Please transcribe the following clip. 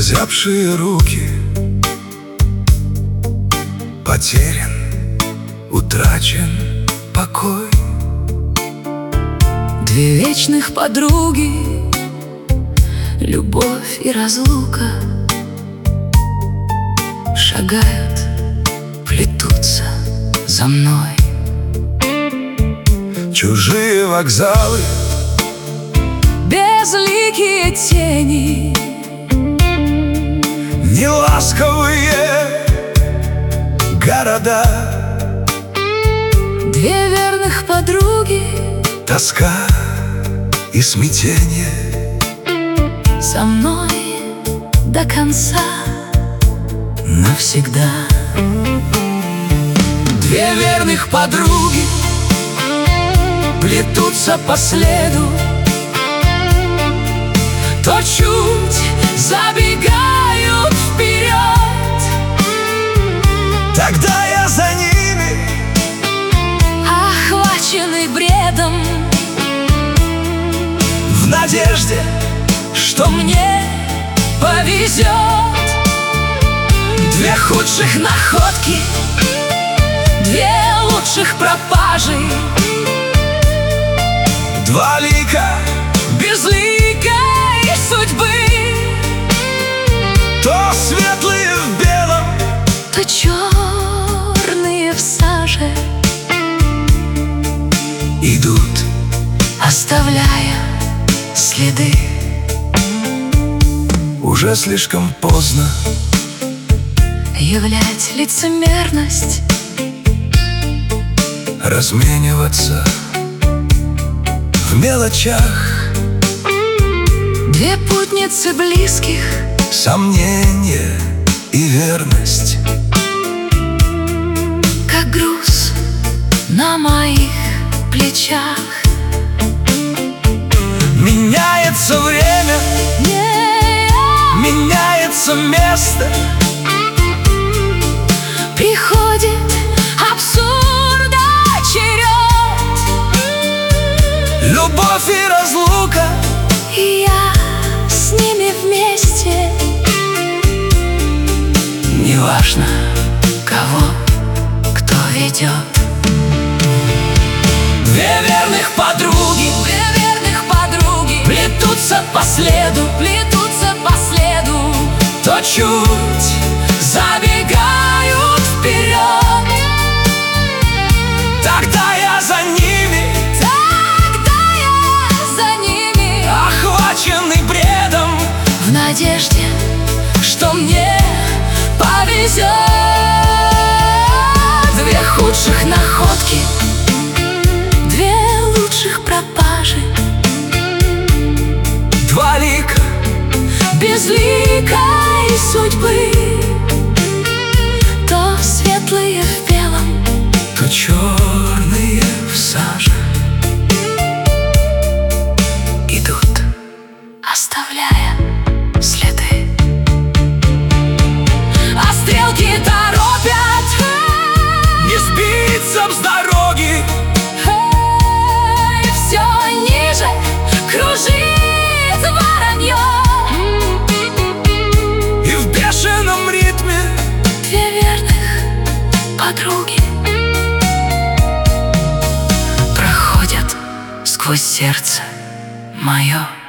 озябшие руки. Потерян, утрачен покой. Две вечных подруги, любовь и разлука, шагают, плетутся за мной. Чужие вокзалы, безликие тени, неласковые города. Две верных подруги, Тоска и смятение. со мной до конца, навсегда. Две верных подруги плетутся по следу, то чуть забегают вперед. Тогда я за ними, Охваченный бредом, в надежде, что мне повезет. Две худших находки, две лучших пропажи, два лика, безликой судьбы. то светлые в белом, То черные в саже идут, оставляя следы. уже слишком поздно Являть лицемерность, размениваться в мелочах. две путницы близких, Сомнение и верность, как груз на моих плечах. меняется время, меняется место. Приходит абсурда черед, Любовь и разлука, и я с ними вместе. неважно, Кого, кто ведет. две верных подруги Плетутся по следу, то чуть забегают вперед. тогда я за ними, охваченный бредом, В надежде, что мне повезет. Две худших находки, две лучших пропажи, два лика, безликой судьбы, то светлые в белом, то черные в саже идут, оставляя следы. А стрелки торопят не сбиться с дороги. все ниже кружит воронье. И в бешеном ритме Две верных подруги проходят сквозь сердце мое.